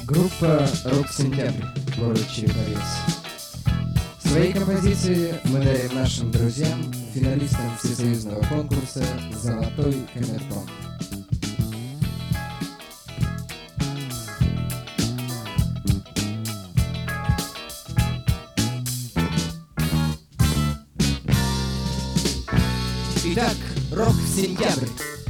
Группа «Рок-Сентябрь», город Череповец. Свои композиции мы дарим нашим друзьям, финалистам всесоюзного конкурса «Золотой камертон». Итак, «Рок-Сентябрь».